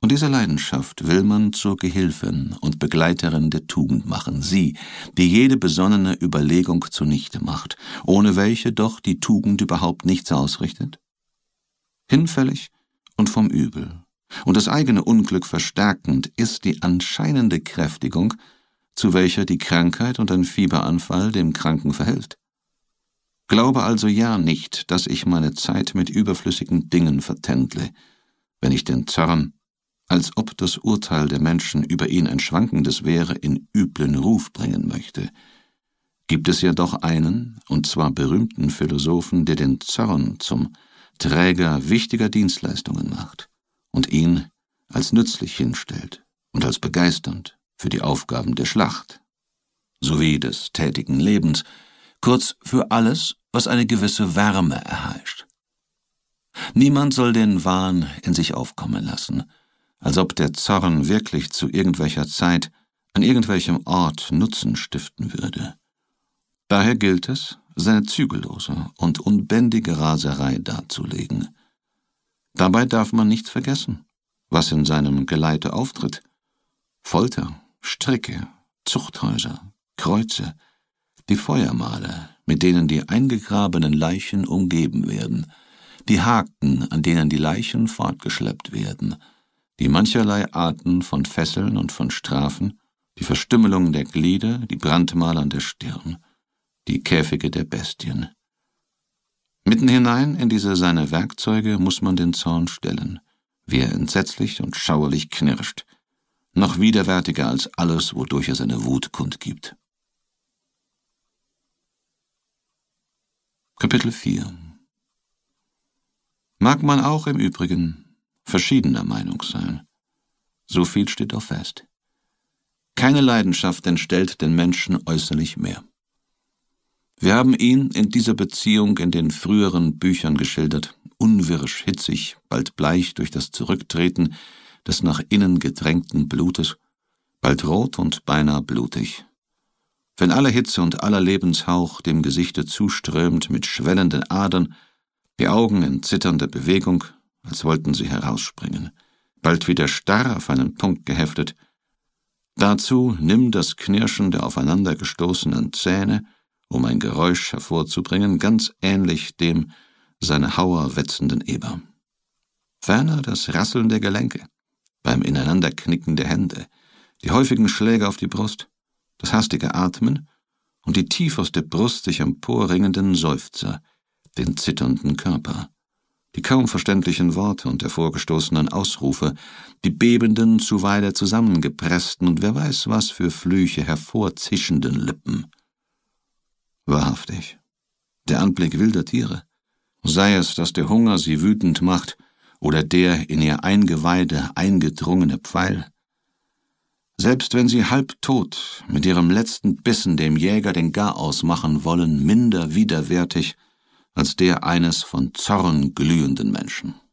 Und diese Leidenschaft will man zur Gehilfin und Begleiterin der Tugend machen, sie, die jede besonnene Überlegung zunichte macht, ohne welche doch die Tugend überhaupt nichts ausrichtet. Hinfällig und vom Übel und das eigene Unglück verstärkend ist die anscheinende Kräftigung, zu welcher die Krankheit und ein Fieberanfall dem Kranken verhilft. Glaube also ja nicht, dass ich meine Zeit mit überflüssigen Dingen vertändle, wenn ich den Zorn, als ob das Urteil der Menschen über ihn ein schwankendes wäre, in üblen Ruf bringen möchte. Gibt es ja doch einen, und zwar berühmten Philosophen, der den Zorn zum Träger wichtiger Dienstleistungen macht und ihn als nützlich hinstellt und als begeisternd für die Aufgaben der Schlacht, sowie des tätigen Lebens, kurz für alles, was eine gewisse Wärme erheischt. Niemand soll den Wahn in sich aufkommen lassen, als ob der Zorn wirklich zu irgendwelcher Zeit an irgendwelchem Ort Nutzen stiften würde. Daher gilt es, seine zügellose und unbändige Raserei darzulegen. Dabei darf man nicht vergessen, was in seinem Geleite auftritt: Folter, Stricke, Zuchthäuser, Kreuze, die Feuermale, mit denen die eingegrabenen Leichen umgeben werden, die Haken, an denen die Leichen fortgeschleppt werden, die mancherlei Arten von Fesseln und von Strafen, die Verstümmelung der Glieder, die Brandmale an der Stirn, die Käfige der Bestien. Mitten hinein in diese seine Werkzeuge muss man den Zorn stellen, wie er entsetzlich und schauerlich knirscht, noch widerwärtiger als alles, wodurch er seine Wut kundgibt. Kapitel 4. Mag man auch im Übrigen verschiedener Meinung sein. So viel steht doch fest. Keine Leidenschaft entstellt den Menschen äußerlich mehr. Wir haben ihn in dieser Beziehung in den früheren Büchern geschildert, unwirsch, hitzig, bald bleich durch das Zurücktreten des nach innen gedrängten Blutes, bald rot und beinahe blutig. Wenn alle Hitze und aller Lebenshauch dem Gesichte zuströmt mit schwellenden Adern, die Augen in zitternder Bewegung, als wollten sie herausspringen, bald wieder starr auf einen Punkt geheftet. Dazu nimm das Knirschen der aufeinander gestoßenen Zähne, um ein Geräusch hervorzubringen, ganz ähnlich dem seine Hauer wetzenden Eber. Ferner das Rasseln der Gelenke, beim Ineinanderknicken der Hände, die häufigen Schläge auf die Brust, das hastige Atmen und die tief aus der Brust sich emporringenden Seufzer, den zitternden Körper, die kaum verständlichen Worte und hervorgestoßenen Ausrufe, die bebenden, zuweilen zusammengepressten und wer weiß was für Flüche hervorzischenden Lippen. Wahrhaftig, der Anblick wilder Tiere, sei es, dass der Hunger sie wütend macht oder der in ihr Eingeweide eingedrungene Pfeil, selbst wenn sie halbtot mit ihrem letzten Bissen dem Jäger den Garaus machen wollen, minder widerwärtig als der eines von Zorn glühenden Menschen.